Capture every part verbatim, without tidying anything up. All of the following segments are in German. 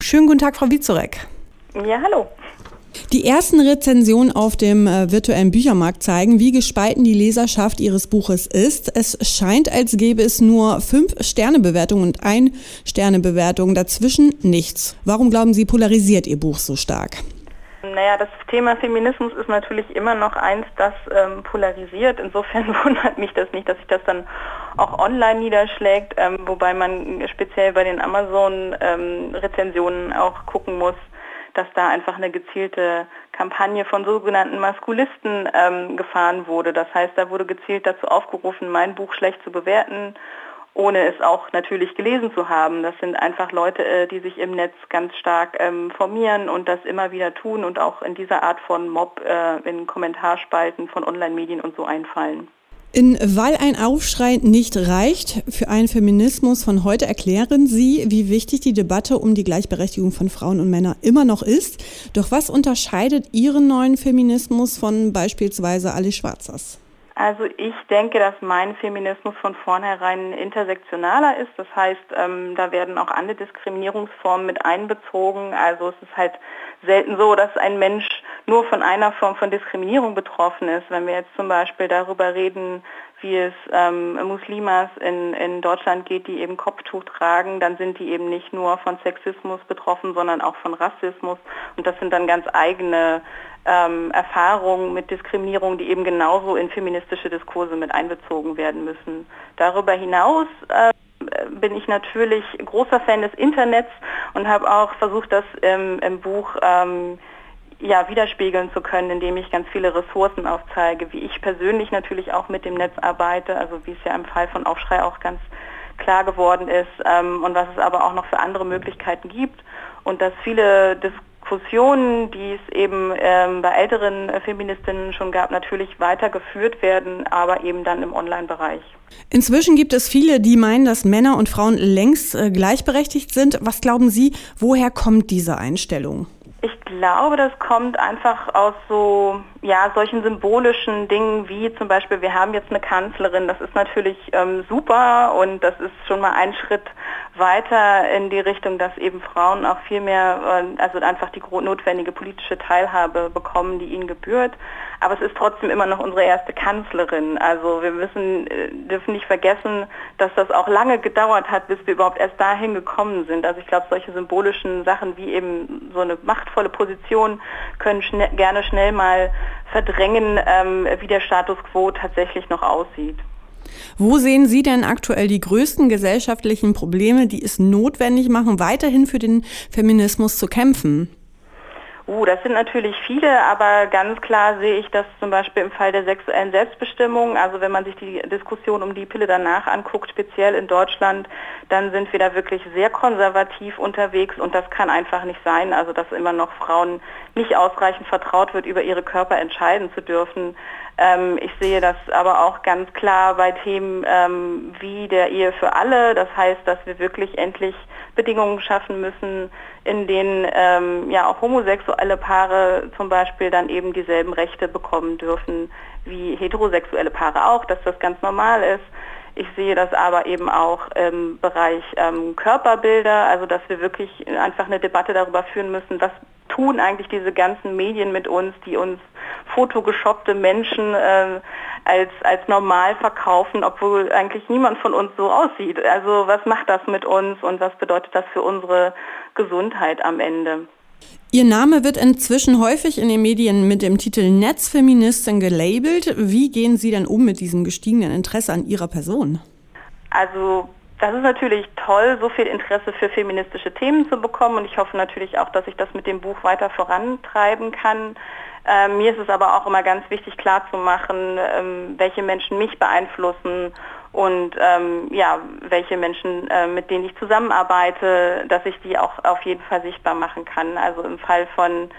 Schönen guten Tag, Frau Wieczorek. Ja, hallo. Die ersten Rezensionen auf dem äh, virtuellen Büchermarkt zeigen, wie gespalten die Leserschaft Ihres Buches ist. Es scheint, als gäbe es nur fünf Sterne-Bewertungen und ein Sterne-Bewertung. Dazwischen nichts. Warum glauben Sie, polarisiert Ihr Buch so stark? Naja, das Thema Feminismus ist natürlich immer noch eins, das ähm, polarisiert. Insofern wundert mich das nicht, dass sich das dann auch online niederschlägt, ähm, wobei man speziell bei den Amazon-Rezensionen ähm, auch gucken muss, dass da einfach eine gezielte Kampagne von sogenannten Maskulisten ähm, gefahren wurde. Das heißt, da wurde gezielt dazu aufgerufen, mein Buch schlecht zu bewerten, ohne es auch natürlich gelesen zu haben. Das sind einfach Leute, äh, die sich im Netz ganz stark ähm, formieren und das immer wieder tun und auch in dieser Art von Mob äh, in Kommentarspalten von Online-Medien und so einfallen. In Weil ein Aufschrei nicht reicht für einen Feminismus von heute erklären Sie, wie wichtig die Debatte um die Gleichberechtigung von Frauen und Männern immer noch ist. Doch was unterscheidet Ihren neuen Feminismus von beispielsweise Alice Schwarzers? Also ich denke, dass mein Feminismus von vornherein intersektionaler ist. Das heißt, ähm, da werden auch andere Diskriminierungsformen mit einbezogen. Also es ist halt selten so, dass ein Mensch nur von einer Form von Diskriminierung betroffen ist. Wenn wir jetzt zum Beispiel darüber reden, wie es ähm, Muslimas in, in Deutschland geht, die eben Kopftuch tragen, dann sind die eben nicht nur von Sexismus betroffen, sondern auch von Rassismus. Und das sind dann ganz eigene ähm, Erfahrungen mit Diskriminierung, die eben genauso in feministische Diskurse mit einbezogen werden müssen. Darüber hinaus äh, bin ich natürlich großer Fan des Internets und habe auch versucht, das ähm, im Buch ähm, ja, widerspiegeln zu können, indem ich ganz viele Ressourcen aufzeige, wie ich persönlich natürlich auch mit dem Netz arbeite, also wie es ja im Fall von Aufschrei auch ganz klar geworden ist, ähm, und was es aber auch noch für andere Möglichkeiten gibt und dass viele Diskussionen, die es eben ähm, bei älteren äh, Feministinnen schon gab, natürlich weitergeführt werden, aber eben dann im Online-Bereich. Inzwischen gibt es viele, die meinen, dass Männer und Frauen längst äh, gleichberechtigt sind. Was glauben Sie, woher kommt diese Einstellung? Ich glaube, das kommt einfach aus so, ja, solchen symbolischen Dingen wie zum Beispiel, wir haben jetzt eine Kanzlerin, das ist natürlich ähm, super und das ist schon mal ein Schritt weiter in die Richtung, dass eben Frauen auch viel mehr, äh, also einfach die notwendige politische Teilhabe bekommen, die ihnen gebührt. Aber es ist trotzdem immer noch unsere erste Kanzlerin. Also wir müssen, äh, dürfen nicht vergessen, dass das auch lange gedauert hat, bis wir überhaupt erst dahin gekommen sind. Also ich glaube, solche symbolischen Sachen wie eben so eine machtvolle Position können schnell, gerne schnell mal verdrängen, ähm, wie der Status quo tatsächlich noch aussieht. Wo sehen Sie denn aktuell die größten gesellschaftlichen Probleme, die es notwendig machen, weiterhin für den Feminismus zu kämpfen? Uh, das sind natürlich viele, aber ganz klar sehe ich das zum Beispiel im Fall der sexuellen Selbstbestimmung. Also wenn man sich die Diskussion um die Pille danach anguckt, speziell in Deutschland, dann sind wir da wirklich sehr konservativ unterwegs und das kann einfach nicht sein. Also dass immer noch Frauen nicht ausreichend vertraut wird, über ihre Körper entscheiden zu dürfen. Ähm, ich sehe das aber auch ganz klar bei Themen ähm, wie der Ehe für alle. Das heißt, dass wir wirklich endlich Bedingungen schaffen müssen, in denen ähm, ja auch homosexuelle Paare zum Beispiel dann eben dieselben Rechte bekommen dürfen wie heterosexuelle Paare auch, dass das ganz normal ist. Ich sehe das aber eben auch im Bereich ähm, Körperbilder, also dass wir wirklich einfach eine Debatte darüber führen müssen, was tun eigentlich diese ganzen Medien mit uns, die uns fotogeshoppte Menschen äh, als, als normal verkaufen, obwohl eigentlich niemand von uns so aussieht. Also was macht das mit uns und was bedeutet das für unsere Gesundheit am Ende? Ihr Name wird inzwischen häufig in den Medien mit dem Titel Netzfeministin gelabelt. Wie gehen Sie denn um mit diesem gestiegenen Interesse an Ihrer Person? Also das ist natürlich toll, so viel Interesse für feministische Themen zu bekommen und ich hoffe natürlich auch, dass ich das mit dem Buch weiter vorantreiben kann. Ähm, mir ist es aber auch immer ganz wichtig klarzumachen, ähm, welche Menschen mich beeinflussen und ähm, ja, welche Menschen, äh, mit denen ich zusammenarbeite, dass ich die auch auf jeden Fall sichtbar machen kann. Also im Fall von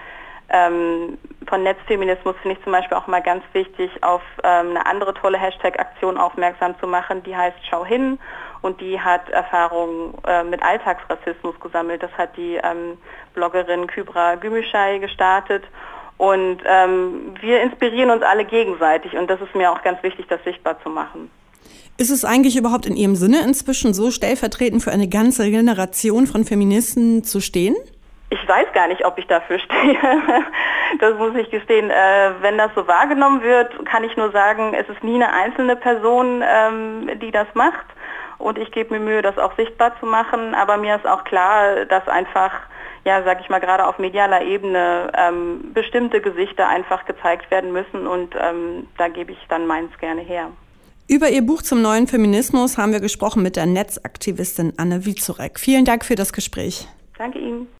Ähm, von Netzfeminismus finde ich zum Beispiel auch mal ganz wichtig, auf ähm, eine andere tolle Hashtag-Aktion aufmerksam zu machen, die heißt Schau hin und die hat Erfahrungen äh, mit Alltagsrassismus gesammelt. Das hat die ähm, Bloggerin Kübra Gümüşay gestartet und ähm, wir inspirieren uns alle gegenseitig und das ist mir auch ganz wichtig, das sichtbar zu machen. Ist es eigentlich überhaupt in Ihrem Sinne inzwischen so stellvertretend für eine ganze Generation von Feministen zu stehen? weiß gar nicht, ob ich dafür stehe. Das muss ich gestehen. Äh, wenn das so wahrgenommen wird, kann ich nur sagen, es ist nie eine einzelne Person, ähm, die das macht. Und ich gebe mir Mühe, das auch sichtbar zu machen. Aber mir ist auch klar, dass einfach, ja, sag ich mal, gerade auf medialer Ebene ähm, bestimmte Gesichter einfach gezeigt werden müssen. Und ähm, da gebe ich dann meins gerne her. Über ihr Buch zum neuen Feminismus haben wir gesprochen mit der Netzaktivistin Anne Wieczorek. Vielen Dank für das Gespräch. Danke Ihnen.